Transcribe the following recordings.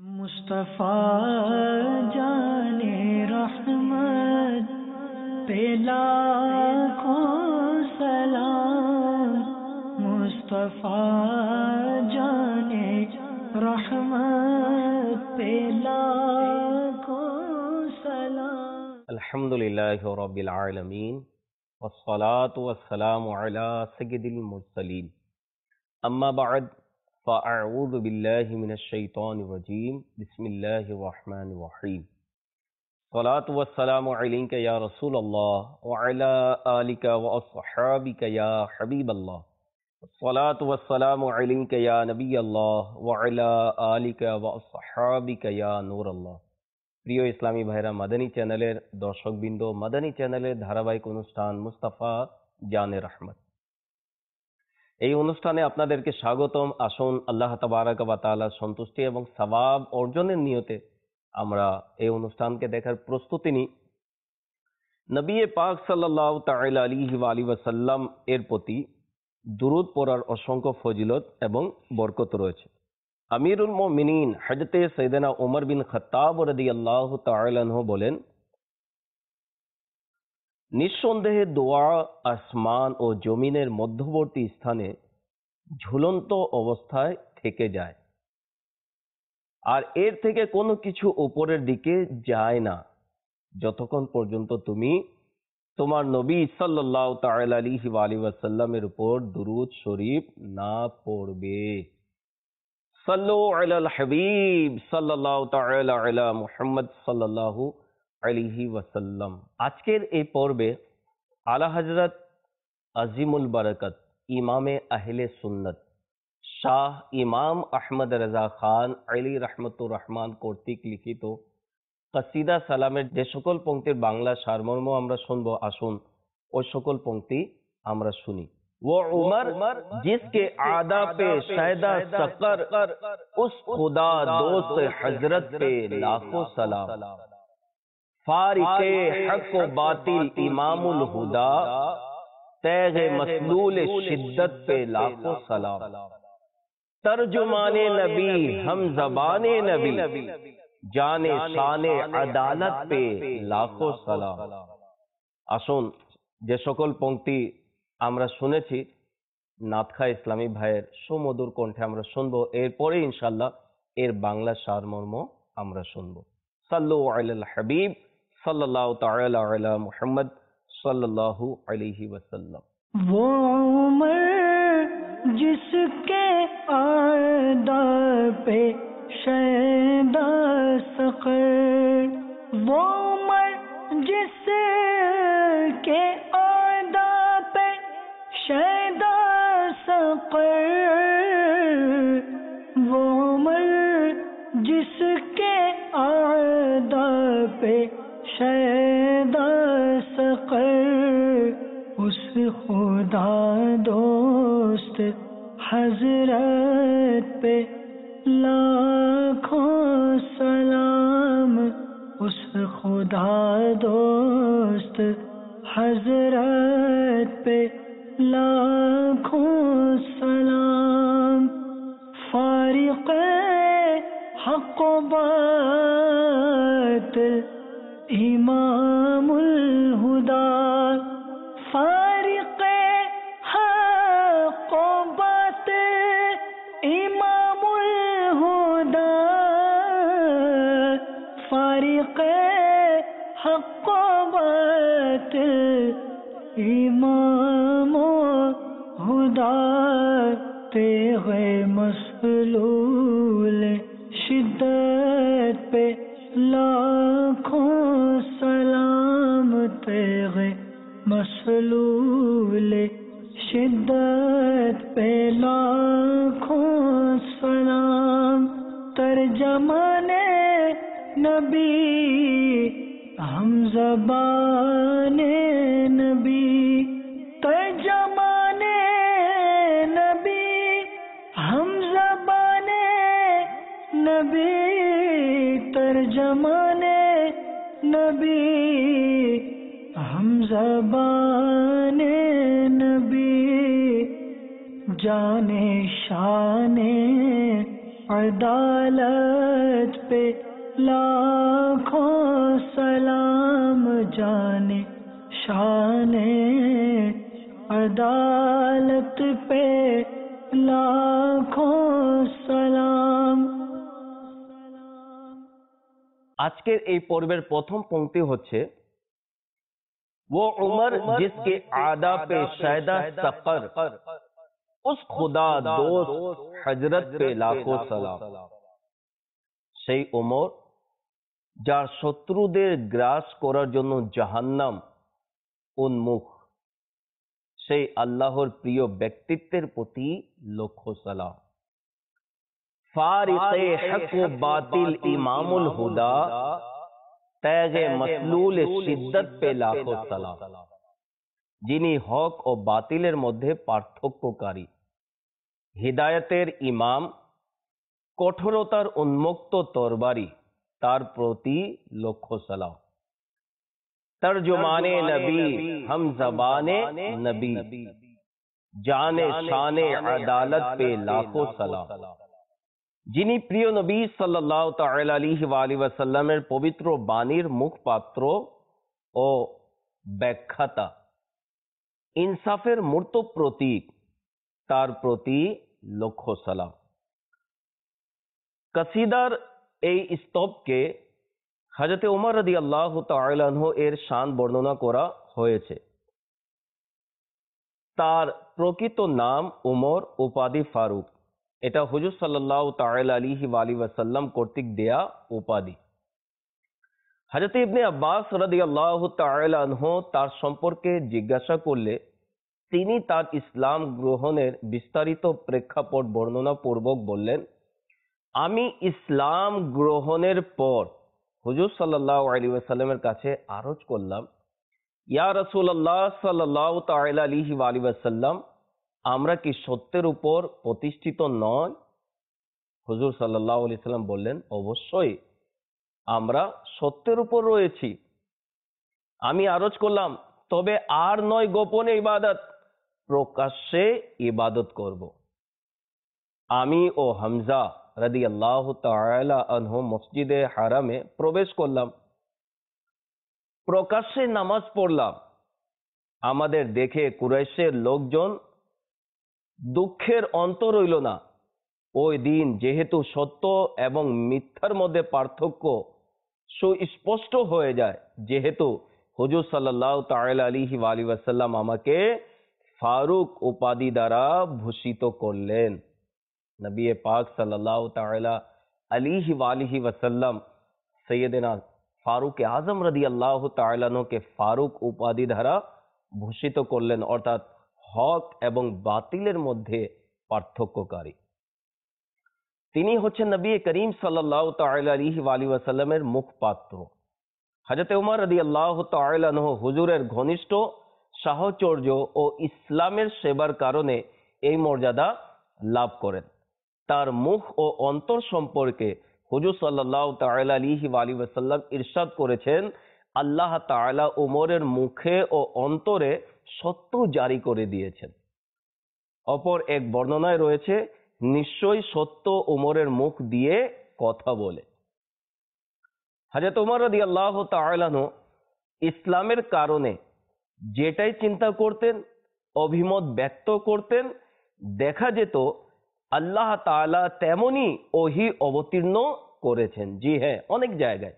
مصطفیٰ جانے رحمت پہ لاکھوں سلام، مصطفیٰ جانے رحمت پہ لاکھوں سلام۔ الحمدللہ رب العالمین والصلاة والسلام علی سید المرسلین، اما بعد فاعوذ باللہ من الشیطان الرجیم، بسم اللہ الرحمن الرحیم۔ صلاة والسلام علیک یا رسول اللہ وعلی آلک واصحابک یا حبیب اللہ، صلاة والسلام علیک یا نبی اللہ وعلی آلک واصحابک یا نور اللہ۔ প্রিয় ইসলামী ভাইরা, মাদানী চ্যানেলের দর্শকবৃন্দ, মাদানী চ্যানেলের ধারাবাহিক অনুষ্ঠান মুস্তাফা জানে রহমত, এই অনুষ্ঠানে আপনাদেরকে স্বাগতম। আসুন আল্লাহ তাবারাক ওয়া তাআলার সন্তুষ্টি এবং সওয়াব অর্জনের নিয়তে আমরা এই অনুষ্ঠানকে দেখার প্রস্তুতি নিই। নবী পাক সাল্লাল্লাহু তাআলা আলাইহি ওয়া আলিহি ওয়াসাল্লাম এর প্রতি দুরূদ পড়ার অসংখ্য ফজিলত এবং বরকত রয়েছে। আমিরুল মুমিনিন হযরত সৈয়দনা ওমর বিন খাত্তাব রাদিয়াল্লাহু তাআলা আনহু বলেন, নিঃসন্দেহে দোয়া আসমান ও জমিনের মধ্যবর্তী স্থানে ঝুলন্ত অবস্থায় থেকে যায়, আর এর থেকে কোনো কিছু উপরের দিকে যায় না যতক্ষণ পর্যন্ত তুমি তোমার নবী সাল্লাল্লাহু তাআলা আলাইহি ওয়া আলিহি ওয়াসাল্লামের উপর দুরূদ শরীফ না পড়বে। সাল্লু আলাল হাবিব সাল্লাল্লাহু তাআলা আলা মুহাম্মদ সাল্লাল্লাহু আলাইহি ওয়াসাল্লাম। আজকের এই পর্বে আলা হযরত আজিমুল বারাকাত ইমামে আহলে সুন্নাত শাহ ইমাম আহমদ রাজা খান আলী রহমতুর রহমান কর্তৃক লিখিত কাসিদা সালামের যে সকল পংক্তির বাংলা সারমর্ম আমরা শুনবো, আসুন ওই সকল পংক্তি আমরা শুনি। वो उमर जिसके आदा पे शायदा सकर, उस खुदा दोस्त हजरत पे लाखों सलाम, फारिके हक व बातिल इमामुल हुदा, तैगे मसलूल शिद्दत पे लाखों सलाम, तर्जुमाने नबी हम जबाने नबी, जाने शाने अदालत पे लाखों सलाम। আসুন যে সকল পংক্তি আমরা শুনেছি নাতখা ইসলামী ভাইয়ের সুমধুর কণ্ঠে আমরা শুনবো, এরপরে ইনশাআল্লাহ এর বাংলা সারমর্ম আমরা শুনবো। সাল্লু আলাল হাবিব সাল্লাল্লাহু তাআলা আলা মুহাম্মদ সাল্লাল্লাহু আলাইহি ওয়াসাল্লাম। وہ عمر جس کے اعدا پہ شیدا سقر، وہ عمر جس کے اعدا پہ شیدا سقر، وہ عمر جس کے اعدا پہ شیدا سقر، اس خدا دوست حضرت پہ لاکھوں سلام، اس خدا دوست حضرت پہ لاکھوں سلام، فارق حق و باطل امام الہدا، فارق حق و باطل امام الہدا، فارق حق و باطل امام الہدا، تیغ مسلول شدت پہ لاکھوں سلام، تیغ مسلول شدت پہ لاکھوں سلام، ترجمان نبی ہم زبان نبی، ترجمان نبی ہم زبان نبی، ترجمان نبی ہم زبان نبی، جانے شان عدالت پہ لاکھوں سلام، جانے شان عدالت پہ لاکھوں سلام۔ আজকের এই পর্বের প্রথম পংক্তি হচ্ছে وہ عمر جس کے آداب پہ شیدا سقر، اس خدا دوست حضرت پہ লাখো সালাম। সেই ওমর যার শত্রুদের গ্রাস করার জন্য জাহান্নাম উন্মুখ, সেই আল্লাহর প্রিয় ব্যক্তিত্বের প্রতি লক্ষ সালাম। ফারিকে হক ও বাতিল ইমামুল হুদা, তেগে মসলুল শিদ্দত পে লাখো সালাম। যিনি হক ও বাতিলের মধ্যে পার্থক্যকারী, হিদায়াতের ইমাম, কঠোরতার উন্মুক্ত তরবারি, তার প্রতি লক্ষ সালাম। তর্জমানে নবী, হম জবানে নবী, জানে শানে আদালত পে লাখো সালাম। যিনি প্রিয় নবী সাল্লাল্লাহু তাআলা আলাইহি ওয়া আলিহি ওয়াসাল্লামের পবিত্র বাণীর মুখপাত্র ও ব্যাখ্যাতা, ইনসাফের মূর্ত প্রতীক, তার প্রতি লক্ষ সালাম। কসিদার এই স্তবকে হযরত ওমর রাদিয়াল্লাহু তাআলা আনহু এর শান বর্ণনা করা হয়েছে। তার প্রকৃত নাম ওমর, উপাধি ফারুক। এটা হুজুর সাল্লাল্লাহু তাআলা আলাইহি ওয়া আলিহি ওয়াসাল্লাম কর্তৃক দেয়া উপাধি। হযরত ইবনে আব্বাস রাদিয়াল্লাহু তাআলা আনহু তার সম্পর্কে জিজ্ঞাসা করলে তিনি তার ইসলাম গ্রহণের বিস্তারিত প্রেক্ষাপট বর্ণনা পূর্বক বললেন, আমি ইসলাম গ্রহণের পর হুজুর সাল্লাল্লাহু আলাইহি ওয়াসাল্লামের কাছে আরজ করলাম, ইয়া রাসূলুল্লাহ সাল্লাল্লাহু তাআলা আলাইহি ওয়া আলিহি ওয়াসাল্লাম, আমরা কি সত্যের উপর প্রতিষ্ঠিত নয়? হুজুর সাল্লাল্লাহু আলাইহি ওয়াসাল্লাম বললেন, অবশ্যই আমরা সত্যের উপর রয়েছি। আমি আরজ করলাম, তবে আর নয় গোপনে ইবাদত, প্রকাশ্যে ইবাদত করব। আমি ও হামজা রাদিয়াল্লাহু তাআলা আনহু মসজিদে হারামে প্রবেশ করলাম, প্রকাশ্যে নামাজ পড়লাম। আমাদের দেখে কুরাইশের লোকজন দুঃখের অন্ত রইল না। ওই দিন যেহেতু সত্য এবং মিথ্যার মধ্যে পার্থক্য সুস্পষ্ট হয়ে যায়, যেহেতু হুজুর সাল্লাল্লাহু তাআলা আলাইহি ওয়া আলিহি ওয়াসাল্লাম আমাকে ফারুক উপাধি দ্বারা ভূষিত করলেন। নবী পাক সাল্লাল্লাহু তাআলা আলাইহি ওয়া আলিহি ওয়াসাল্লাম সৈয়দনা ফারুক আজম রাদিয়াল্লাহু তাআলা আনহুকে ফারুক উপাধি দ্বারা ভূষিত করলেন, অর্থাৎ হক এবং বাতিলের মধ্যে পার্থক্যকারী। তিনি হচ্ছেন নবী করিম সাল্লাল্লাহু তাআলা আলাইহি ওয়া আলিহি ওয়াসাল্লামের মুখপাত্র। হযরত ওমর রাদিয়াল্লাহু তাআলা আনহু হুজুরের ঘনিষ্ঠ সাহচর্য ও ইসলামের সেবার কারণে এই মর্যাদা লাভ করেন। তার মুখ ও অন্তর সম্পর্কে হুজুর সাল্লাল্লাহু তাআলা আলাইহি ওয়া আলিহি ওয়াসাল্লাম ইরশাদ করেছেন, আল্লাহ তাআলা ওমরের মুখে ও অন্তরে সত্য জারি করে দিয়েছেন। অপর এক বর্ণনায় রয়েছে, নিশ্চয়ই সত্য ওমরের মুখ দিয়ে কথা বলে। হযরত ওমর রাদিয়াল্লাহু তাআলা আনহু ইসলামের কারণে যেটাই চিন্তা করতেন, অভিমত ব্যক্ত করতেন, দেখা যেত আল্লাহ তাআলা তেমনি ওহী অবতীর্ণ করেছেন। জি হ্যাঁ, অনেক জায়গায়।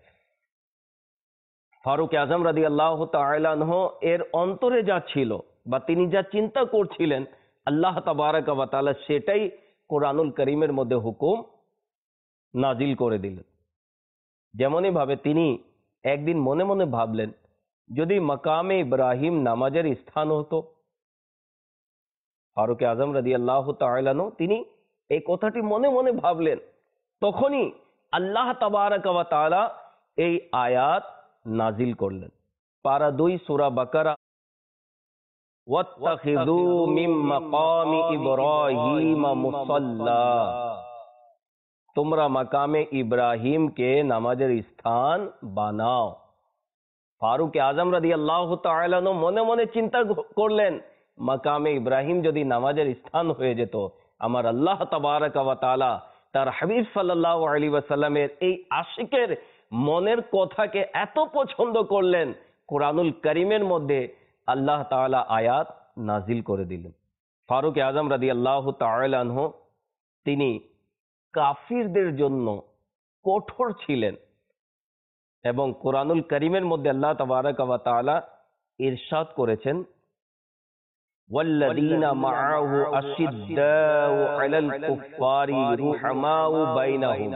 ফারুক আজম রাদিয়াল্লাহু তাআলা আনহু এর অন্তরে যা ছিল বা তিনি যা চিন্তা করছিলেন, আল্লাহ তাবারাক ওয়া তাআলা সেটাই কোরআনুল কারীমের মধ্যে হুকুম নাজিল করে দিলেন। যেমনই ভাবে তিনি একদিন মনে মনে ভাবলেন, যদি মাকামে ইব্রাহিম নামাজের স্থান হতো। ফারুক আজম রাদিয়াল্লাহু তাআলা আনহু তিনি এই কথাটি মনে মনে ভাবলেন। তখনই আল্লাহ তাবারাক ওয়া তাআলা এই আয়াত নাজিল করলেন। পারা 2 সূরা বাকারা, ওয়াত্তাখিযু মিন মাকামি ইব্রাহিম মুসাল্লা, তোমরা মাকামে ইব্রাহিমকে নামাজের স্থান বানাও। ফারুক আজম রাদিয়াল্লাহু তাআলা আনহু মনে মনে চিন্তা করলেন, মাকামে ইব্রাহিম যদি নামাজের স্থান হয়ে যেত, আমার আল্লাহ তাবারাক ওয়া তাআলা তার হাবিব সাল্লাল্লাহু আলাইহি ওয়াসাল্লামের এই আশিকের মনের কথাকে এত পছন্দ করলেন, কোরআনুল কারীমের মধ্যে আল্লাহ তাআলা আয়াত নাজিল করে দিলেন। ফারুক আজম রাদিয়াল্লাহু তাআলা আনহু তিনি কাফিরদের জন্য কঠোর ছিলেন এবং কোরআনুল কারীমের মধ্যে আল্লাহ তাবারাকা ওয়া তাআলা ইরশাদ করেছেন, ওয়াল্লাযীনা মাআহু আশিদ্দাউ আলাল কুফফারি রুহামাউ বাইনাহুম।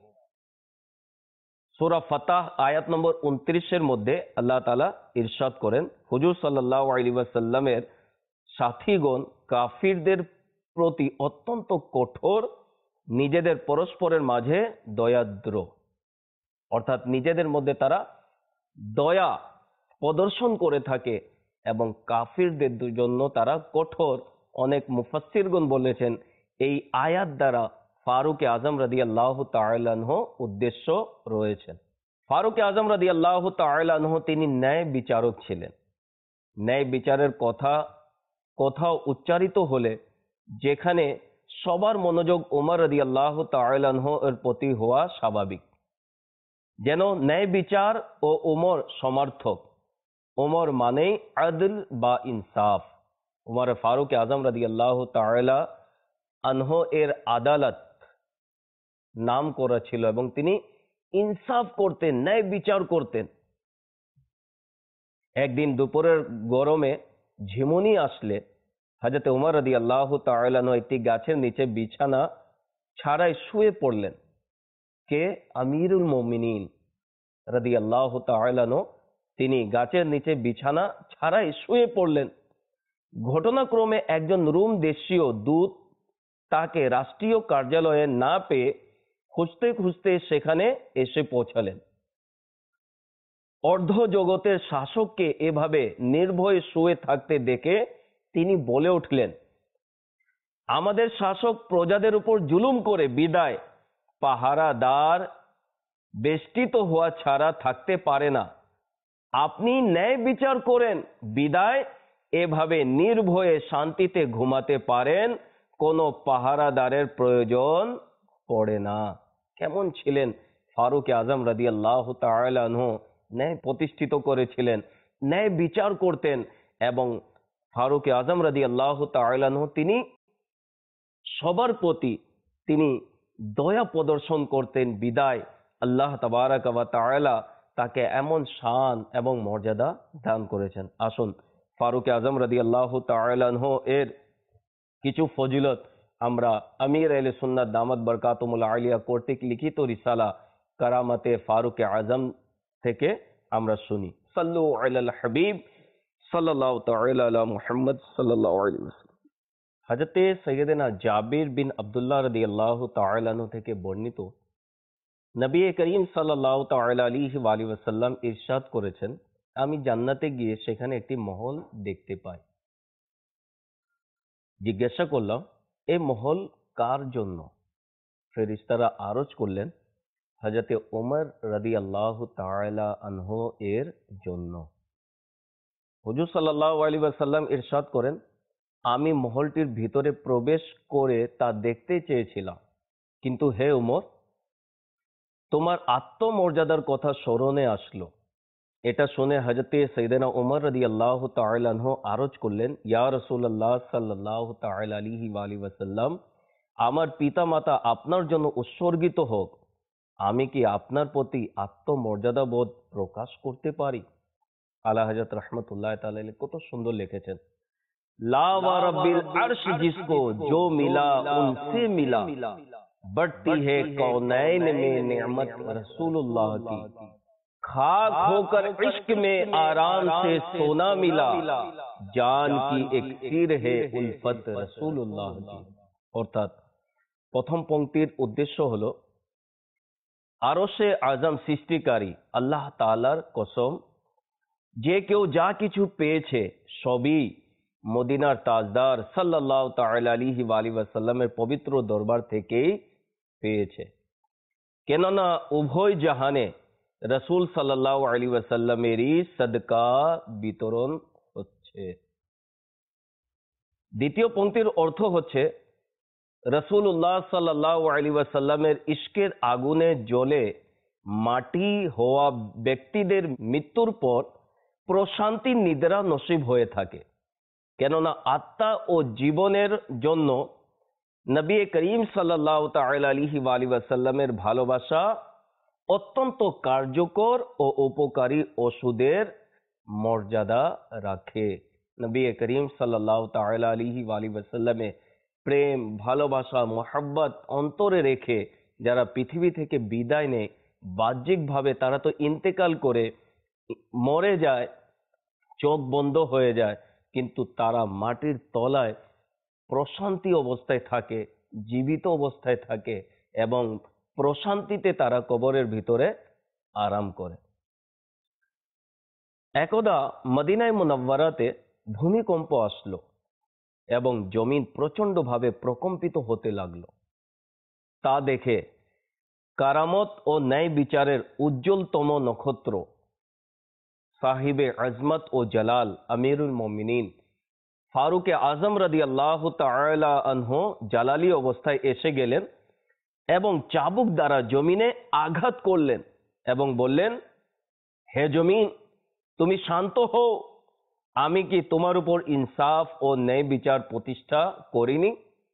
সূরা ফাতাহ আয়াত নম্বর 29 এর মধ্যে আল্লাহ তাআলা ইরশাদ করেন, হুজুর সাল্লাল্লাহু আলাইহি ওয়াসাল্লামের সাথীগণ কাফিরদের প্রতি অত্যন্ত কঠোর, নিজেদের পরস্পরের মাঝে দয়াদ্র, অর্থাৎ নিজেদের মধ্যে তারা দয়া প্রদর্শন করে থাকে এবং কাফিরদের জন্য তারা কঠোর। অনেক মুফাসসিরগণ বলেছেন এই আয়াত দ্বারা ফারুক আজম রাদিয়াল্লাহু তাআলা আনহু উদ্দেশ্য রয়েছেন। ফারুক আজম রাদিয়াল্লাহু তাআলা আনহু তিনি ন্যায় বিচারক ছিলেন। ন্যায় বিচারের কথা কোথাও উচ্চারিত হলে যেখানে সবার মনোযোগ ওমর রাদিয়াল্লাহু তাআলা আনহু এর প্রতি হওয়া স্বাভাবিক, যেন ন্যায় বিচার ও ওমর সমার্থক। ওমর মানেই আদল বা ইনসাফ। ওমর ফারুক আজম রাদিয়াল্লাহু তাআলা আনহু এর আদালত নাম করা ছিল এবং তিনি ইনসাফ করতেন, ন্যায় বিচার করতেন। একদিন দুপুরের গরমে ঝিমুনি আসলে হযরত ওমর রাদিয়াল্লাহু তাআলা আনহু একটি গাছের নিচে বিছানা ছাড়াই শুয়ে পড়লেন। কে? আমিরুল মুমিনিন রাদিয়াল্লাহু তাআলা আনহু তিনি গাছের নিচে বিছানা ছাড়াই শুয়ে পড়লেন। ঘটনাক্রমে একজন রোম দেশীয় দূত তাকে রাষ্ট্রীয় কার্যালয়ে না পেয়ে খুঁজতে খুঁজতে সেখানে এসে পৌঁছালেন। অর্ধ জগতের শাসককে এভাবে নির্ভয়ে শুয়ে থাকতে দেখে তিনি বলে উঠলেন, আমাদের শাসক প্রজাদের উপর জুলুম করে বিদায় পাহারাদার বেষ্টিত হওয়া ছাড়া থাকতে পারে না। আপনি ন্যায় বিচার করেন বিদায় এভাবে নির্ভয়ে শান্তিতে ঘুমাতে পারেন, কোনো পাহারাদারের প্রয়োজন পড়ে না। কেমন ছিলেন ফারুক আজম রাদিয়াল্লাহু তাআলা আনহু? ন্যায় প্রতিষ্ঠিত করেছিলেন, ন্যায় বিচার করতেন এবং ফারুক আজম রাদিয়াল্লাহু তাআলা আনহু তিনি সবার প্রতি তিনি দয়া প্রদর্শন করতেন বিদায় আল্লাহ তাবারাকা ওয়া তাআলা তাকে এমন শান এবং মর্যাদা দান করেছেন। আসুন ফারুক আজম রাদিয়াল্লাহু তাআলা আনহু এর কিছু ফজিলত আমরা আমির আহলে সুন্নাত দামাত বরকাতুহুল আলিয়া কর্তৃক লিখিত রিসালা কারামাতে ফারুক আজম থেকে আমরা শুনি। সাল্লু আলাল হাবিব সাল্লাল্লাহু তাআলা আলা মুহাম্মদ সাল্লাল্লাহু আলাইহি ওয়াসাল্লাম। হযরতে সৈয়দনা জাবির বিন আব্দুল্লাহ রাদিয়াল্লাহু তাআলা আনহু থেকে বর্ণিত, নবী করিম সাল্লাল্লাহু তাআলা আলাইহি ওয়াসাল্লাম ইরশাদ করেছেন, আমি জান্নাতে গিয়ে সেখানে একটি মহল দেখতে পাই। জিজ্ঞাসা করলাম, এই মহল কার জন্য? ফেরেশতারা আরজ করলেন, হযরতে ওমর রাদিয়াল্লাহু তাআলা আনহু এর জন্য। হুজুর সাল্লাল্লাহু আলাইহি ওয়াসাল্লাম ইরশাদ করেন, আমি মহলটির ভিতরে প্রবেশ করে তা দেখতে চেয়েছিলাম, কিন্তু হে ওমর, তোমার আত্মমর্যাদার কথা স্মরণে আসলো। এটা শুনে হযরতে সাইয়েদনা ওমর রাদিয়াল্লাহু তাআলা আনহু আরজ করলেন, ইয়া রাসূলুল্লাহ সাল্লাল্লাহু তাআলা আলাইহি ওয়াসাল্লাম, আমার পিতামাতা আপনার জন্য উৎসর্গিত হোক, আমি কি আপনার প্রতি আত্মমর্যাদা বোধ প্রকাশ করতে পারি? আলা হযরত রাহমাতুল্লাহ তাআলা আলাইহি কত সুন্দর লিখেছেন, লা ওয়া রাব্বিল আরশ জিসকো जो मिला उनसे मिला, बढ़ती है कौनैन में नेमत रसूलुल्लाह की, खाक होकर इश्क में आराम से सोना मिला, जान की एक सिर है उल्फत रसूलुल्लाह की। অর্থাৎ প্রথম পংক্তির উদ্দেশ্য হলো আরশে আজম সৃষ্টিকারী আল্লাহ তাআলার কসম, যে কেউ যা কিছু পেয়েছে সবই মদিনার তাজদার সাল্লাল্লাহু তাআলা আলাইহি ওয়াসাল্লামের পবিত্র দরবার থেকেই পেয়েছে। কেননা উভয় জাহানে রাসূল সাল্লাল্লাহু আলাইহি ওয়াসাল্লামেরই সদকা বিতরণ হচ্ছে। দ্বিতীয় পংক্তির অর্থ হচ্ছে রাসূলুল্লাহ সাল্লাল্লাহু আলাইহি ওয়াসাল্লামের ইশকের আগুনে জ্বলে মাটি হওয়া ব্যক্তিদের মৃত্যুর পর প্রশান্তি নিদ্রা নসিব হয়ে থাকে। কেননা আত্মা ও জীবনের জন্য নবী করিম সাল্লাল্লাহু তাআলা আলাইহি ওয়াসাল্লামের ভালোবাসা অত্যন্ত কার্যকর ও উপকারী ওষুধের মর্যাদা রাখে। নবী করিম সাল্লাল্লাহু তাআলা আলাইহি ওয়াসাল্লামে প্রেম, ভালোবাসা, মোহাব্বত অন্তরে রেখে যারা পৃথিবী থেকে বিদায় নেয়, বাহ্যিকভাবে তারা তো ইন্তেকাল করে মরে যায়, চোখ বন্ধ হয়ে যায়, কিন্তু তারা মাটির তলায় প্রশান্তি অবস্থায় থাকে, জীবিত অবস্থায় থাকে এবং প্রশান্তিতে তারা কবরের ভিতরে আরাম করে। একদা মদিনায় মুনাওয়ারাতে ভূমিকম্প আসলো এবং জমিন প্রচন্ডভাবে প্রকম্পিত হতে লাগলো। তা দেখে কারামত ও ন্যায় বিচারের উজ্জ্বলতম নক্ষত্র সাহিবে আজমত ও জালাল আমিরুল মুমিনিন ফারুক আজম রাদিয়াল্লাহু তাআলা আনহু জালালি অবস্থায় এসে গেলেন এবং চাবুক দ্বারা জমিনে আঘাত করলেন এবং বললেন, হে জমিন, তুমি শান্ত হও, আমি কি তোমার উপর ইনসাফ ও ন্যায় বিচার প্রতিষ্ঠা করিনি?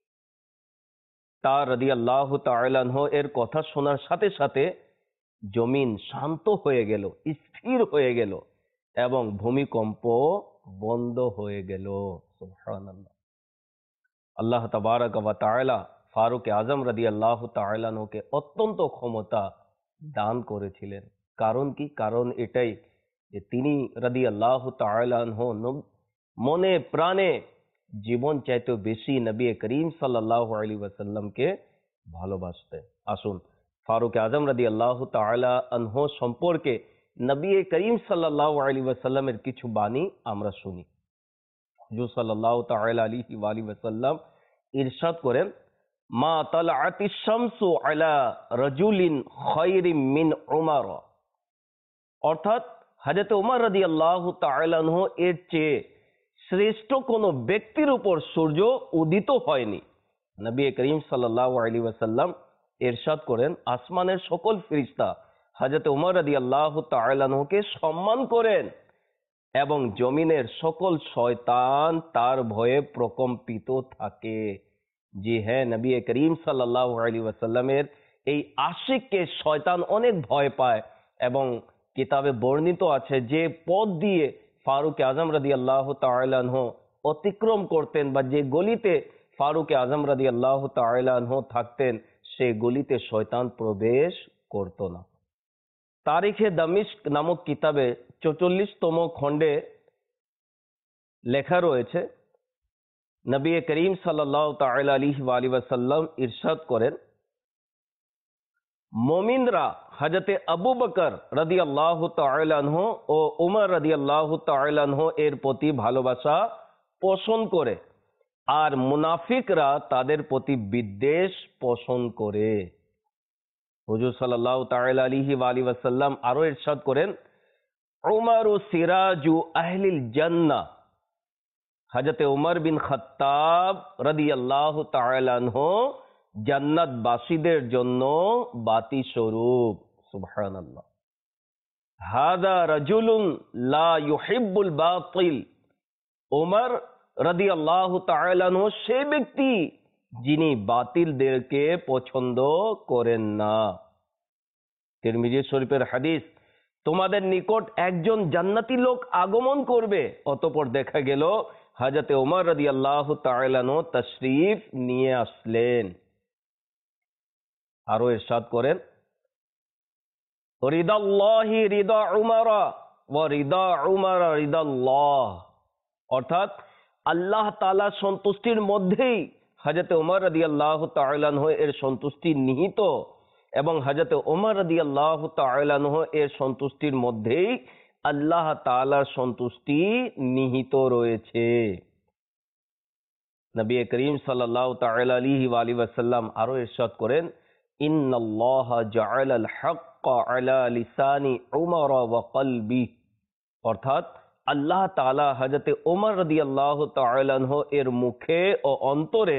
তা রাদিয়াল্লাহু তাআলা আনহু এর কথা শোনার সাথে সাথে জমিন শান্ত হয়ে গেল, স্থির হয়ে গেল এবং ভূমিকম্প বন্ধ হয়ে গেল। সুবহানাল্লাহ। আল্লাহ তাবারাক ওয়া তাআলা ফারুক আজম রাদিয়াল্লাহু তাআলা আনহুকে অত্যন্ত ক্ষমতা দান করেছিলেন। কারণ কি? কারণ এটাই যে তিনি রাদিয়াল্লাহু তাআলা আনহু মনে প্রাণে জীবন চাইতে বেশি নবী করিম সাল্লাল্লাহু আলাইহি ওয়াসাল্লামকে ভালোবাসতেন। আসুন ফারুক আজম রাদিয়াল্লাহু তাআলা আনহু সম্পর্কে নবী করিম সাল্লাল্লাহু আলাইহি ওয়াসাল্লামের কিছু বাণী আমরা শুনি। হুজুর সাল্লাল্লাহু তাআলা আলাইহি ওয়াসাল্লাম ইরশাদ করেন, মা তালাআতিশ শামসু আলা রাজুলিন খায়রিম মিন উমর। অর্থাৎ হযরত উমর রাদিয়াল্লাহু তাআলা আনহু এর চেয়ে শ্রেষ্ঠ কোন ব্যক্তির উপর সূর্য উদিত হয়নি। নবী করিম সাল্লাল্লাহু আলাইহি ওয়াসাল্লাম ইরশাদ করেন, আসমানের সকল ফেরেশতা হযরত উমর রাদিয়াল্লাহু তাআলা আনহুকে সম্মান করেন এবং জমিনের সকল শয়তান তার ভয়ে প্রকম্পিত থাকে। জি হ্যাঁ, নবী করিম সাল্লাল্লাহু আলাইহি ওয়াসাল্লামের এই আশিককে শয়তান অনেক ভয় পায় এবং কিতাবে বর্ণিত আছে যে পথ দিয়ে ফারুক আজম রাদিয়াল্লাহু তাআলা আনহু অতিক্রম করতেন বা যে গলিতে ফারুক আজম রাদিয়াল্লাহু তাআলা আনহু থাকতেন সেই গলিতে শয়তান প্রবেশ করত না। তারিখে দামিস্ক নামক কিতাবে ৪৪তম খণ্ডে লেখা রয়েছে, নবী করিম সাল্লাল্লাহু তাআলা আলাইহি ওয়াসাল্লাম ইরশাদ করেন, মুমিনরা হযরত আবু বকর রাদিয়াল্লাহু তাআলা আনহু ও উমর রাদিয়াল্লাহু তাআলা আনহু এর প্রতি ভালোবাসা পোষণ করে আর মুনাফিকরা তাদের প্রতি বিদ্বেষ পোষণ করে। হুজুর সাল্লাল্লাহু তাআলা আলাইহি ওয়াসাল্লাম আরো ইরশাদ করেন, উমরু সিরাজু আহলিল জান্নাহ। হযরত উমর বিন খাত্তাব রাদিয়াল্লাহু তাআলা আনহু জান্নাতবাসীদের জন্য বাতি স্বরূপ। সুবহানাল্লাহ। হাদা রাজুলুন লা ইউহিব্বুল বাতিল। উমর রাদিয়াল্লাহু তাআলা আনহু সেই ব্যক্তি যিনি বাতিলদেরকে পছন্দ করেন না। তিরমিজি শরীফের হাদিস, তোমাদের নিকট একজন জান্নাতি লোক আগমন করবে। অতঃপর দেখা গেল হযরত উমর রাদিয়াল্লাহু তাআলা আনহু তাশরীফ নিয়ে আসলেন। আরো ইরশাদ করেন, রিদাল্লাহি রিদা উমর ওয়া রিদা উমর রিদাল্লাহ। অর্থাৎ আল্লাহ তাআলার সন্তুষ্টির মধ্যেই হযরত উমর রাদিয়াল্লাহু তাআলা আনহু এর সন্তুষ্টি নিহিত এবং হযরত উমর রাদিয়াল্লাহু তাআলা আনহু এর সন্তুষ্টির মধ্যেই আল্লাহ তাআলার সন্তুষ্টি নিহিত রয়েছে। নবী করিম সাল্লাল্লাহু তাআলা আলাইহি ওয়াসাল্লাম আরো ইরশাদ করেন, ইন্নাল্লাহা জাআলাল হাক্কা আলা লিসানি উমর ওয়া কলবি। অর্থাৎ আল্লাহ তাআলা হযরত উমর রাদিয়াল্লাহু তাআলা আনহু এর মুখে ও অন্তরে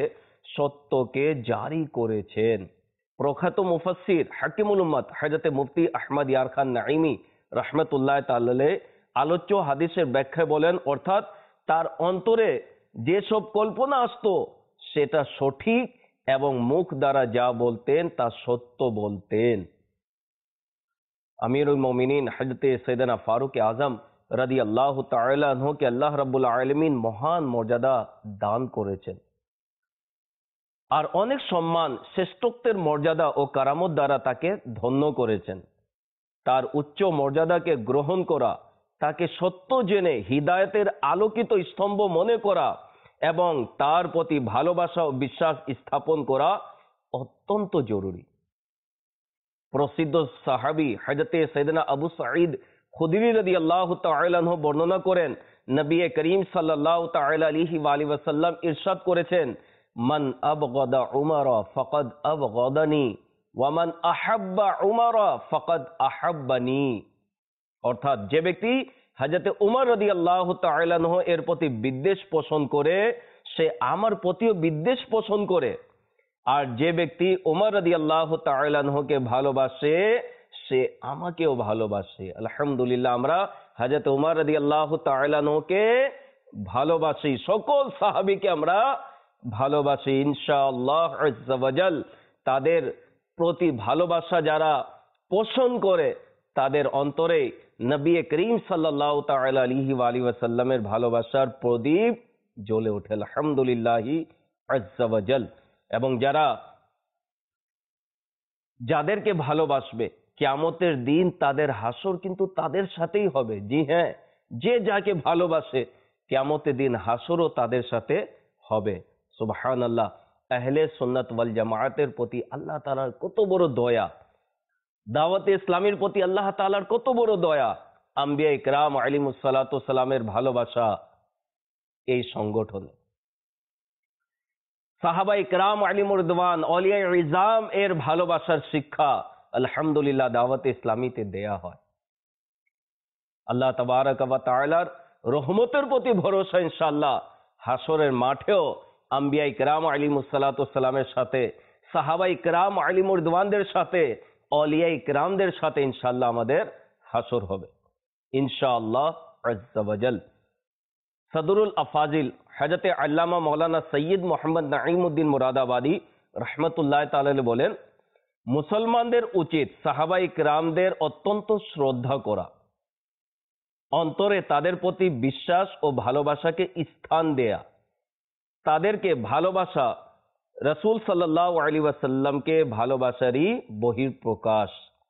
সত্যকে জারি করেছেন। প্রখ্যাত মুফাসসির হাকিমুল উম্মাত হযরত মুফতি আহমদ ইয়ার খান নাঈমি রাহমাতুল্লাহ তাআলা আলাইহি আলোচ্য হাদিসের ব্যাখ্যায় বলেন, অর্থাৎ তার অন্তরে যেসব কল্পনা আসতো সেটা সঠিক এবং মুখ দ্বারা যা বলতেন তা সত্য বলতেন। আমিরুল মুমিনিন হযরত সৈয়দনা ফারুক আজম রাদিয়াল্লাহু তাআলা আনহুকে আল্লাহ রাব্বুল আলামিন মহান মর্যাদা দান করেছেন, আর অনেক সম্মান শ্রেষ্ঠত্বের মর্যাদা ও কারামত দ্বারা তাকে ধন্য করেছেন। তার উচ্চ মর্যাদাকে গ্রহণ করা, তাকে সত্য জেনে হিদায়াতের আলোকিত স্তম্ভ মনে করা এবং তার প্রতি ভালোবাসা ও বিশ্বাস স্থাপন করা অত্যন্ত জরুরি। প্রসিদ্ধ সাহাবী হযরত সৈয়দনা আবু সাঈদ খুদরি রাদিয়াল্লাহু তাআলা আনহু বর্ণনা করেন, নবী করিম সাল্লাল্লাহু তাআলা আলাইহি ওয়াসাল্লাম ইরশাদ করেছেন, মান আবগাদা উমারা ফাকাদ আবগাদানি ওয়া মান আহাব্বা উমারা ফাকাদ আহাব্বানি। অর্থাৎ যে ব্যক্তি হযরত উমর রাদিয়াল্লাহু তাআলা আনহু এর প্রতি বিদ্বেষ পোষণ করে সে আমার প্রতিও বিদ্বেষ পোষণ করে, আর যে ব্যক্তি উমর রাদিয়াল্লাহু তাআলা আনহুকে ভালোবাসে সে আমাকেও ভালোবাসে। আলহামদুলিল্লাহ, আমরা হযরত উমর রাদিয়াল্লাহু তাআলা আনহুকে ভালোবাসি, সকল সাহাবীকে আমরা ভালোবাসি ইনশাআল্লাহ আজ্জা ওয়া জাল। তাদের প্রতি ভালোবাসা যারা পোষণ করে তাদের অন্তরে নবী করিম সাল্লাল্লাহু তাআলা আলাইহি ওয়াসাল্লামের ভালোবাসার প্রদীপ জ্বলে ওঠে আলহামদুলিল্লাহি আজ্জা ওয়া জাল। এবং যাদেরকে ভালোবাসবে কিয়ামতের দিন তাদের হাসর কিন্তু তাদের সাথেই হবে। জি হ্যাঁ, যে যাকে ভালোবাসে কিয়ামতের দিন হাসরও তাদের সাথে হবে। সুবহানাল্লাহ। আহলে সুন্নাত ওয়াল জামাআতের প্রতি আল্লাহ তাআলার কত বড় দয়া, দাওয়াতে ইসলামের প্রতি আল্লাহ তাআলার কত বড় দয়া, আম্বিয়া ইকরাম আলাইহিমুস সালাতু ওয়াস সালামের ভালোবাসা এই সংগঠনে। সাহাবা ইকরাম আলিমুর রিদওয়ান আউলিয়া ইজাম এর ভালোবাসার শিক্ষা আলহামদুলিল্লাহ দাওয়াতে ইসলামীতে দেয়া হয়। আল্লাহ তাবারাক ওয়া তাআলার রহমতের প্রতি ভরসা ইনশাআল্লাহ হাসরের মাঠেও আম্বিয়া ইকরাম আলাইহিমুস সালাতু ওয়াস সালামের সাথে, সাহাবা ইকরাম আলিমুর রিদওয়ানদের সাথে, আউলিয়া ইকরামদের সাথে ইনশাআল্লাহ আমাদের হাসর হবে ইনশাআল্লাহ আজ্জা ওয়া জাল। সদরুল আফাজিল হযরত আল্লামা মাওলানা সৈয়দ মোহাম্মদ নাঈমউদ্দিন মুরাদাবাদী রাহমাতুল্লাহ তাআলা আলাইহি বলেন, মুসলমানদের উচিত সাহাবা ইকরামদের অত্যন্ত শ্রদ্ধা করা, অন্তরে তাদের প্রতি বিশ্বাস ও ভালোবাসাকে স্থান দেয়া, তাদেরকে ভালোবাসা রাসূল সাল্লাল্লাহু আলাইহি ওয়াসাল্লামকে ভালোবাসারই বহিঃপ্রকাশ।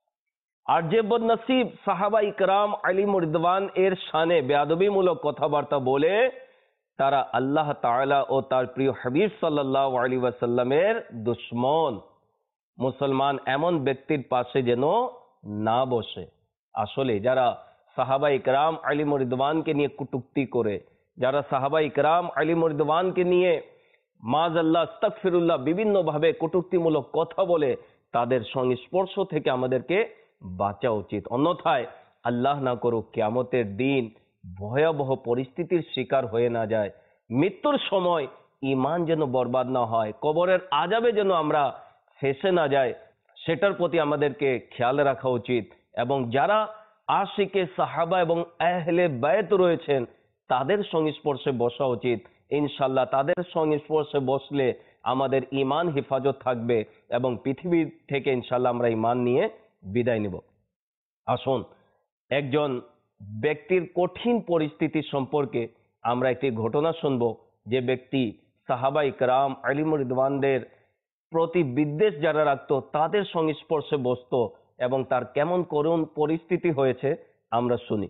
আর যে বদনসিব সাহাবা ইকরাম আলিমুর রিদওয়ান এর শানে বেয়াদবিমূলক কথাবার্তা বলে তারা আল্লাহ তাআলা ও তার প্রিয় হাবিব সাল্লাল্লাহু আলাইহি ওয়াসাল্লামের দুশমন। মুসলমান এমন ব্যক্তির পাশে যেন না বসে। আসলে যারা সাহাবা ইকরাম আলিমুর রিদওয়ানকে নিয়ে কটূক্তি করে, যারা সাহাবা ইকরাম আলিমুর রিদওয়ানকে নিয়ে মাযাল্লাহ আস্তাগফিরুল্লাহ বিভিন্ন ভাবে কটূক্তিমূলক কথা বলে, তাদের সংস্পর্শ থেকে আমাদেরকে বাঁচা উচিত। অন্যথায় আল্লাহ না করুক কিয়ামতের দিন ভয়াবহ পরিস্থিতির শিকার হয়ে না যায়, মৃত্যুর সময় ঈমান যেন বরবাদ না হয়, কবরের আযাবে যেন আমরা ফেঁসে না যাই, সেটার প্রতি আমাদেরকে খেয়াল রাখা উচিত। এবং যারা আশিকে সাহাবা এবং আহলে বায়ত রয়েছেন তাদের সংস্পর্শে বসা উচিত ইনশাআল্লাহ। তাদের সংস্পর্শে বসলে আমাদের ঈমান হেফাজত থাকবে এবং পৃথিবী থেকে ইনশাআল্লাহ আমরা ঈমান নিয়ে বিদায় নিব। আসুন একজন ব্যক্তির কঠিন পরিস্থিতি সম্পর্কে আমরা একটি ঘটনা শুনব। যে ব্যক্তি সাহাবা ইকরাম আলিমুর রিদওয়ানদের প্রতি বিদ্বেষ যারা রাখতো তাদের সংস্পর্শে বসতো এবং তার কেমন করুণ পরিস্থিতি হয়েছে আমরা শুনি।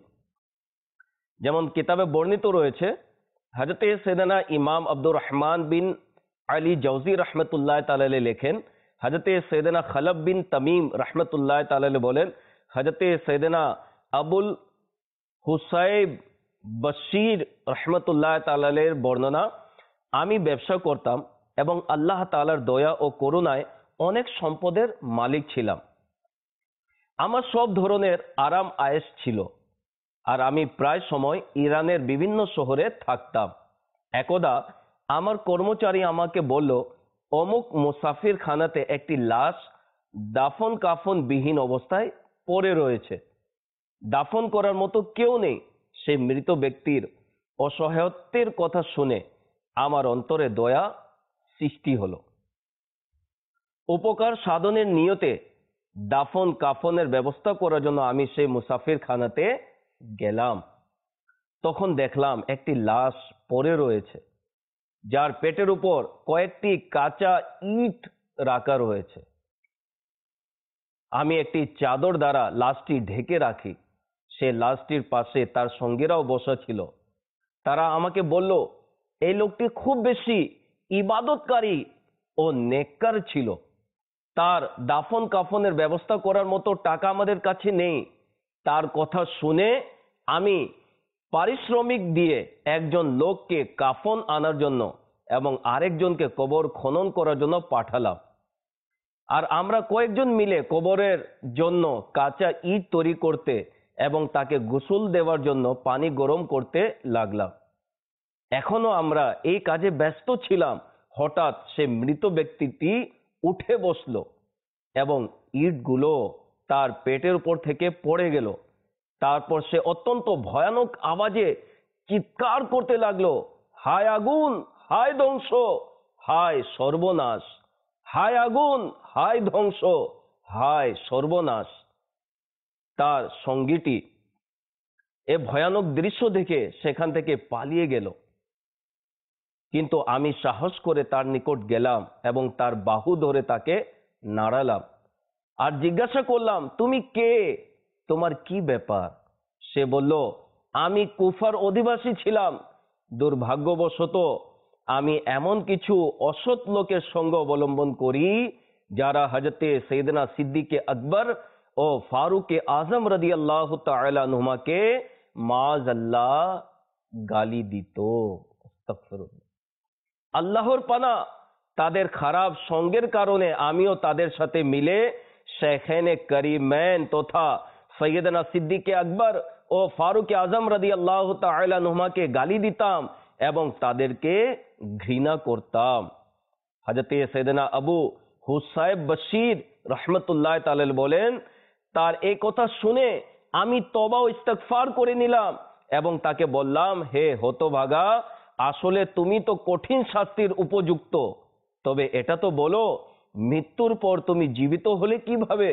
যেমন কিতাবে বর্ণিত রয়েছে, হযরত সাইয়েদনা ইমাম আব্দুর রহমান বিন আলী জৌজি রহমতুল্লাহ তাআলা আলাইহি লেখেন, হযরত সাইয়েদনা খলব বিন তামিম রহমতুল্লাহ তাআলা আলাইহি বলেন, হযরত সাইয়েদনা আবুল হুসাইব বশির রহমতুল্লাহ তাআলা আলাইহির বর্ণনা, আমি ব্যবসা করতাম এবং আল্লাহ তাআলার দয়া ও করুণায় অনেক সম্পদের মালিক ছিলাম। আমার সব ধরনের আরাম আয়েশ ছিল আর আমি প্রায় সময় ইরানের বিভিন্ন শহরে থাকতাম। একদা আমার কর্মচারী আমাকে বলল, অমুক মুসাফির খানাতে একটি লাশ দাফন কাফন বিহীন অবস্থায় পড়ে রয়েছে, দাফন করার মতো কেউ নেই। সেই মৃত ব্যক্তির অসহায়ত্বের কথা শুনে আমার অন্তরে দয়া সৃষ্টি হলো। উপকার সাধনের নিয়তে দাফন কাফনের ব্যবস্থা করার জন্য আমি সেই মুসাফির খানাতে গেলাম। তখন দেখলাম একটি লাশ পড়ে রয়েছে, যার পেটের উপর কয়েকটি কাঁচা ইট রাখা রয়েছে। আমি একটি চাদর দ্বারা লাশটি ঢেকে রাখি। সে লাশটির পাশে তার সঙ্গীরাও বসা ছিল। তারা আমাকে বলল, এই লোকটি খুব বেশি ইবাদতকারী ও নেককার ছিল। তার দাফন কাফনের ব্যবস্থা করার মতো টাকা আমাদের কাছে নেই। তার কথা শুনে আমি পারিশ্রমিক দিয়ে একজন লোককে কাফন আনার জন্য এবং আরেকজনকে কবর খনন করার জন্য পাঠালাম। আর আমরা কয়েকজন মিলে কবরের জন্য কাঁচা ইট তৈরি করতে এবং তাকে গোসল দেওয়ার জন্য পানি গরম করতে লাগলাম। এখনো আমরা এই কাজে ব্যস্ত ছিলাম, হঠাৎ সে মৃত ব্যক্তিটি উঠে বসলো এবং ইটগুলো তার পেটের উপর থেকে পড়ে গেল। তারপর সে অত্যন্ত ভয়ানক আওয়াজে চিৎকার করতে লাগলো, হায় আগুন, হায় ধ্বংস, হায় সর্বনাশ, হায় আগুন, হায় ধ্বংস, হায় সর্বনাশ। তার সঙ্গীটি এ ভয়ানক দৃশ্য দেখে সেখান থেকে পালিয়ে গেল। কিন্তু আমি সাহস করে তার নিকট গেলাম এবং তার বাহু ধরে তাকে নাড়ালাম আর জিজ্ঞাসা করলাম, তুমি কে? তোমার কি ব্যাপার? সে বলল, আমি কুফার অধিবাসী ছিলাম। দুর্ভাগ্যবশত আমি এমন কিছু অসৎ লোকের সঙ্গ অবলম্বন করি যারা হযরতে সৈয়দনা সিদ্দিকে আকবর ও ফারুকে আজম রাদিয়াল্লাহু তাআলা আনহুমাকে মাআযাল্লাহ গালি দিত। আস্তাগফিরুল্লাহ। আল্লাহর পানা, তাদের খারাপ সঙ্গের কারণে আমিও তাদের সাথে মিলে শেখেনে করিমেন তথা সৈয়দনা সিদ্দিকে আকবর ও ফারুক আজম রাদিয়াল্লাহু তাআলা আনহুমাকে গালি দিতাম এবং তাদেরকে ঘৃণা করতাম। হযরতে সৈয়দনা আবু হুসাইব বশির রহমতুল্লাহ তাআলা বলেন, তার এই কথা শুনে আমি তওবা ও ইস্তিগফার করে নিলাম এবং তাকে বললাম, হে হতভাগা, আসলে তুমি তো কঠিন শাস্তির উপযুক্ত, তবে এটা তো বলো, মৃত্যুর পর তুমি জীবিত হলে কিভাবে?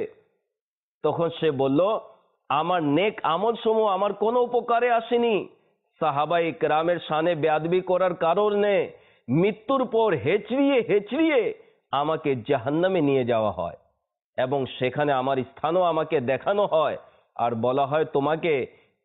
তখন সে বলল, আমার নেক আমল সমূহ আমার কোনো উপকারে আসেনি। সাহাবায়ে কেরামের শানে বেয়াদবি করার কারণে মৃত্যুর পর হেঁচড়িয়ে হেঁচড়িয়ে আমাকে জাহান্নামে নিয়ে যাওয়া হয় এবং সেখানে আমার স্থানও আমাকে দেখানো হয় আর বলা হয়, তোমাকে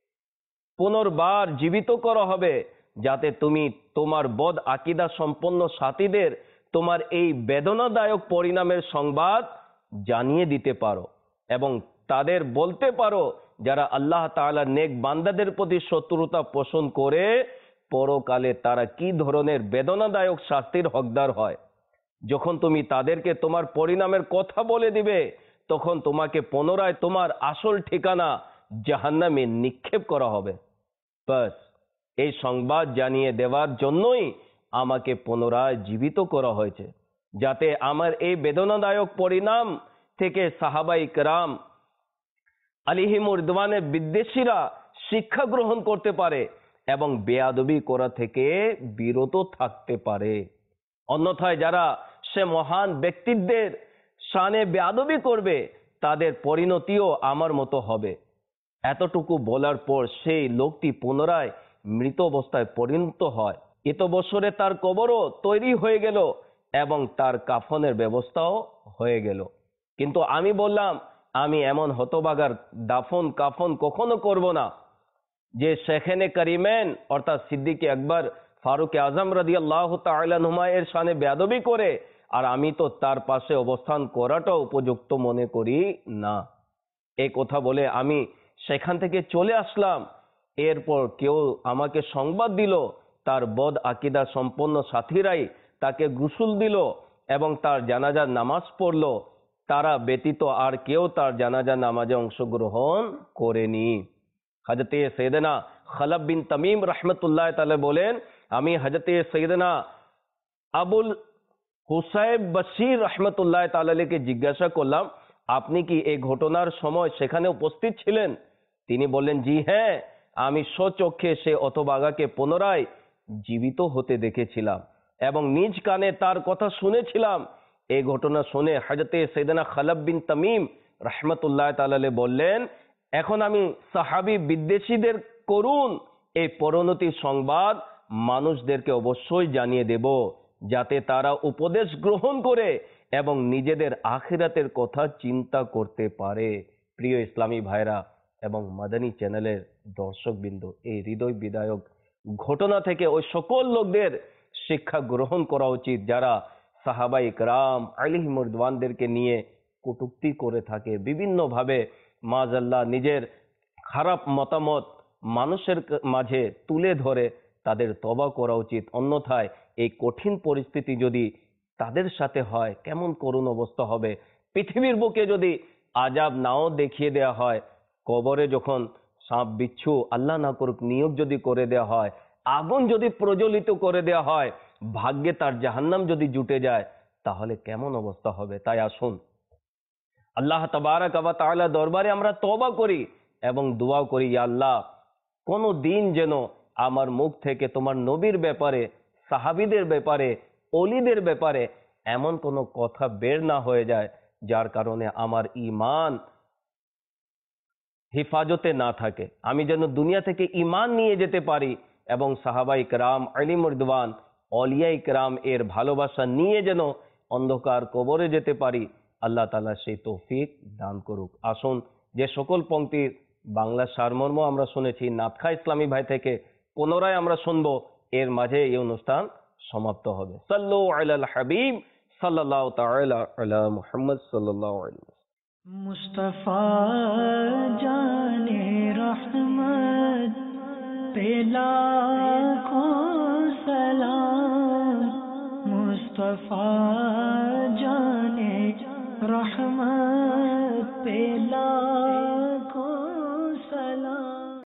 পুনর্বার জীবিত করা হবে যাতে তুমি তোমার বদ আকীদা সম্পন্ন সাথীদের তোমার এই বেদনাদায়ক পরিণামের সংবাদ জানিয়ে দিতে পারো এবং তাদের বলতে পারো, যারা আল্লাহ তাআলার নেক বান্দাদের প্রতি শত্রুতা পোষণ করে পরকালে তারা কি ধরনের বেদনাদায়ক শাস্তির হকদার হয়। যখন তুমি তাদেরকে তোমার পরিণামের কথা বলে দিবে, তখন তোমাকে পুনরায় তোমার আসল ঠিকানা জাহান্নামে নিক্ষেপ করা হবে। বাস এই সংবাদ জানিয়ে দেওয়ার জন্যই আমাকে পুনরায় জীবিত করা হয়েছে, যাতে আমার এই বেদনাদায়ক পরিণাম থেকে সাহাবায়ে কেরাম আলাইহিমুর রিদওয়ানের বিদ্বেষীরা শিক্ষা গ্রহণ করতে পারে এবং বেয়াদবি করা থেকে বিরত থাকতে পারে। অন্যথায় যারা সে মহান ব্যক্তিত্বের শানে বেয়াদবি করবে, তাদের পরিণতিও আমার মতো হবে। এতটুকু বলার পর সেই লোকটি পুনরায় মৃত অবস্থায় পরিণত হয়। এত বছরে তার কবরও তৈরি হয়ে গেল এবং তার কাফনের ব্যবস্থাও হয়ে গেল। কিন্তু আমি বললাম, আমি এমন হতভাগার দাফন কাফন কখনো করব না যে শেখেনে করিমেন অর্থাৎ সিদ্দিকে আকবর ফারুক আজম রাদিয়াল্লাহু তাআলা আনহুমা এর শানে বেয়াদবি করে, আর আমি তো তার পাশে অবস্থান করাটা উপযুক্ত মনে করি না। এই কথা বলে আমি সেখান থেকে চলে আসলাম। এরপর কেউ আমাকে সংবাদ দিল, তার বদ আকীদা সম্পন্ন সাথীরাই তাকে গোসল দিল এবং তার জানাজার নামাজ পড়ল। তারা ব্যতীত আর কেউ তার জানাজার নামাজে অংশগ্রহণ করেনি। হযরতে সৈয়দনা খালাব বিন তামিম রহমতুল্লাহ তাআলা বলেন, আমি হযরতে সৈয়দনা আবুল হুসাইব বশির রহমতুল্লাহ তাআলাকে জিজ্ঞাসা করলাম, আপনি কি এই ঘটনার সময় সেখানে উপস্থিত ছিলেন? তিনি বললেন, জি হ্যাঁ, আমি স্বচক্ষে সে হতভাগাকে পুনরায় জীবিত হতে দেখেছিলাম এবং নিজ কানে তার কথা শুনেছিলাম। এই ঘটনা শুনে হযরতে সাইয়েদনা খালাব বিন তামিম রহমতুল্লাহ তাআলা বললেন, এখন আমি সাহাবী বিদ্বেষীদের করুন এই পরিণতির সংবাদ মানুষদেরকে অবশ্যই জানিয়ে দেব, যাতে তারা উপদেশ গ্রহণ করে এবং নিজেদের আখিরাতের কথা চিন্তা করতে পারে। প্রিয় ইসলামী ভাইরা এবং মাদানী চ্যানেলের দর্শকবৃন্দ, এই হৃদয় বিদায়ক ঘটনা থেকে ওই সকল লোকদের শিক্ষা গ্রহণ করা উচিত যারা সাহাবায়ে ইকরাম আলাইহিমুর রিদওয়ানদেরকে নিয়ে কটূক্তি করে থাকে, বিভিন্ন ভাবে মাযাল্লাহ নিজের খারাপ মতামত মানুষের মাঝে তুলে ধরে। তাদের তওবা করা উচিত, অন্যথায় এই কঠিন পরিস্থিতি যদি তাদের সাথে হয় কেমন করুণ অবস্থা হবে। পৃথিবীর বুকে যদি আযাব নাও দেখিয়ে দেয়া হয়, কবরে যখন সাপ বিচ্ছু আল্লাহ না করুক নিয়োগ যদি করে দেয়া হয়, আগুন যদি প্রজ্বলিত করে দেয়া হয়, ভাগ্যে তার জাহান্নাম যদি জুটে যায়, তাহলে কেমন অবস্থা হবে। তাই আসুন আল্লাহ তাবারাক ওয়া তাআলা দরবারে আমরা তওবা করি এবং দোয়া করি, ইয়া আল্লাহ, কোনো দিন যেন আমার মুখ থেকে তোমার নবীর ব্যাপারে, সাহাবীদের ব্যাপারে, অলিদের ব্যাপারে এমন কোনো কথা বের না হয়ে যায় যার কারণে আমার ঈমান হেফাজতে না থাকে। আমি যেন দুনিয়া থেকে ঈমান নিয়ে যেতে পারি এবং সাহাবায়ে কেরাম আলিমুর রিদওয়ান অলিয়ায়ে কেরাম এর ভালোবাসা নিয়ে যেন অন্ধকার কবরে যেতে পারি। আল্লাহ তাআলা সেই তৌফিক দান করুক। আসুন যে সকল পংক্তির বাংলা সারমর্ম আমরা শুনেছি নাতখা ইসলামী ভাই থেকে, পুনরায় আমরা শুনবো, এর মাঝে এই অনুষ্ঠান সমাপ্ত হবে। সাল্লু আলাল হাবিব সাল্লাল্লাহু তাআলা আলা মুহাম্মদ সাল্লাল্লাহু আলাইহি ওয়াসাল্লাম। मुस्तफा जाने रहमत पे लाखों सलाम, मुस्तफा जाने रहमत